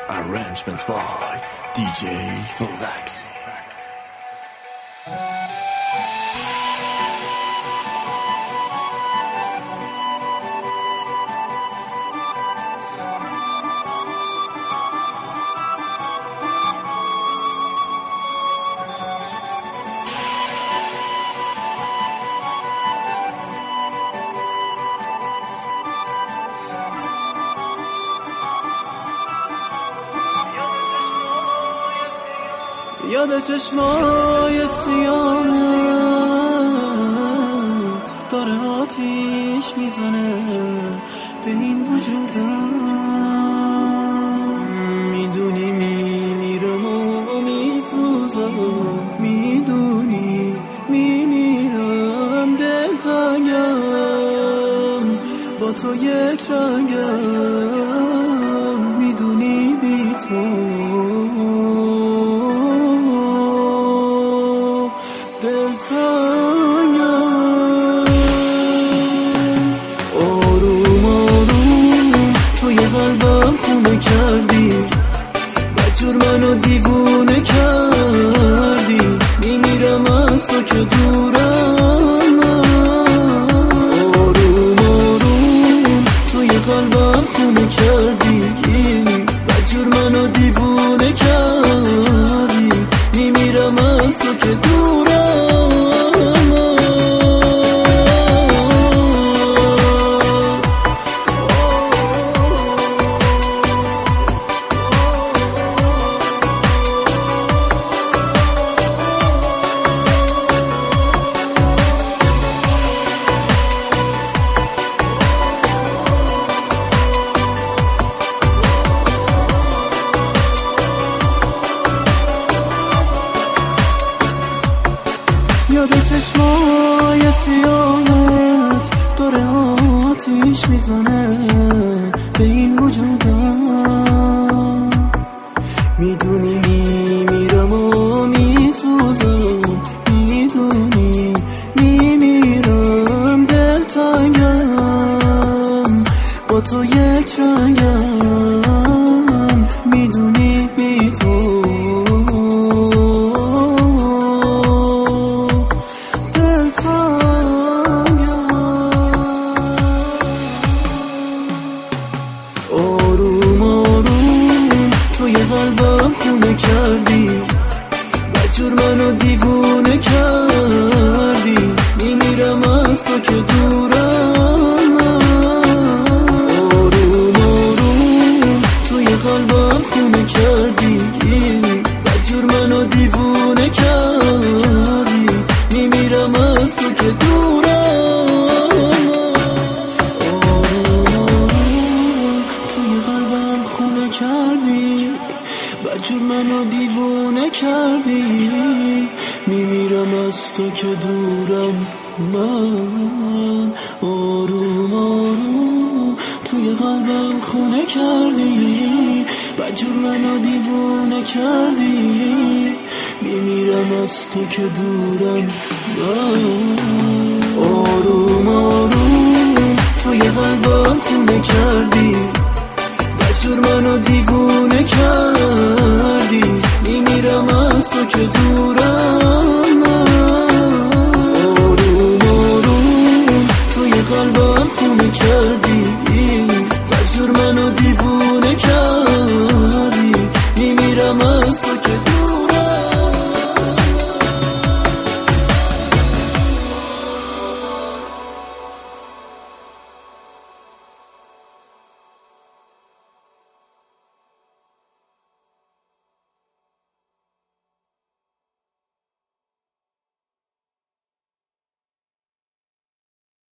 Arrangement by DJ Relax. یاد چشمای سیاهت داره آتیش میزنه به این وجودم. میدونی میمیرم و میسوزم، میدونی میمیرم دلتنگم با تو یک رنگم، میدونی بی تو آروم آروم توی قلبم خونه کردی، بجور منو دیوونه کردی، میمیرم از تو که دورم. آروم آروم توی قلبم خونه کردی، بجور منو دیوونه کردی، میمیرم از تو که دورم. یاد چشمای سیاهت داره آتیش میزنه به این وجودم. میدونی میمیرم و میسوزم، میدونی میمیرم دلتنگم با تو یک رنگم، میدونی بی تو قلبم خونه کردی، بجور منو دیوونه کردی، میمیرم از تو که دورم. آروم آروم توی قلبم خونه کردی، بجور منو دیوونه کردی، میمیرم از تو که دورم. آروم آروم توی قلبم خونه کردی، بجور منو دیوونه کردی، میمیرم از تو که دورم من. آروم آروم توی قلبم خونه کردی، بجور منو دیوونه کردی، میمیرم از تو که دورم من. آروم آروم توی قلبم خونه کردی، بجور منو دیوونه کردی، میمیرم از تو که دورم. آروم آروم توی قلبم خونه کردی،